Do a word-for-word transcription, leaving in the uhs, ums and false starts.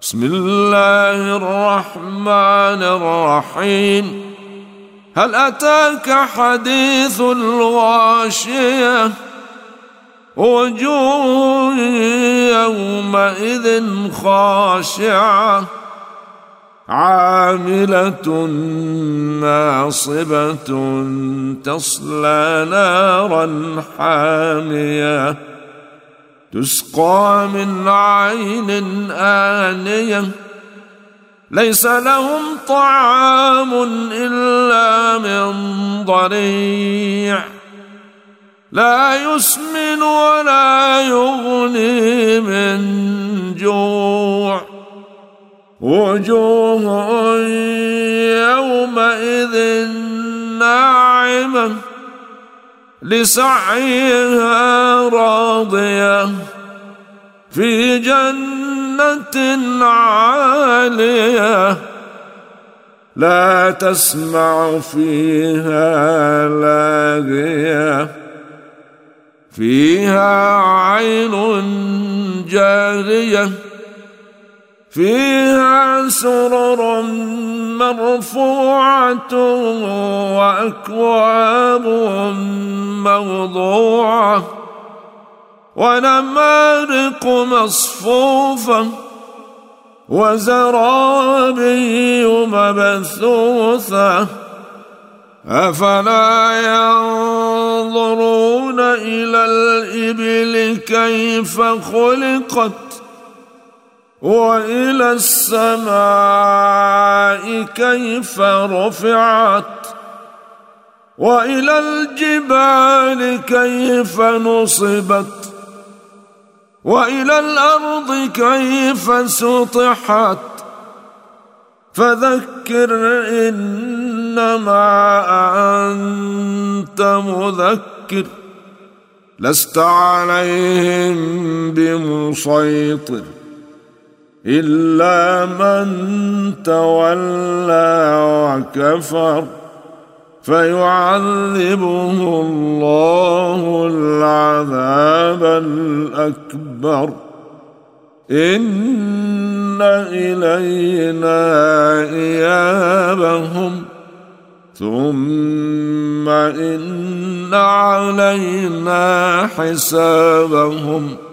بسم الله الرحمن الرحيم. هل أتاك حديث الغاشية؟ وجوه يومئذ خاشعة عاملة ناصبة تصلى نارا حامية تسقى من عين آنية ليس لهم طعام إلا من ضريع لا يسمن ولا يغني من جوع وجوه يومئذ ناعمة لسعيها راضية في جنة عالية لا تسمع فيها لاغية فيها عين جارية فيها سرر مرفوعة وأكواب موضوعة ونمارق مصفوفة وزرابي مبثوثة أفلا ينظرون إلى الإبل كيف خلقت وإلى السماء كيف رفعت وإلى الجبال كيف نصبت وإلى الأرض كيف سطحت فذكر إنما أنت مذكر لست عليهم بمسيطر إلا من تولى وكفر فيعذبه الله العذاب الأكبر إن إلينا إيابهم ثم إن علينا حسابهم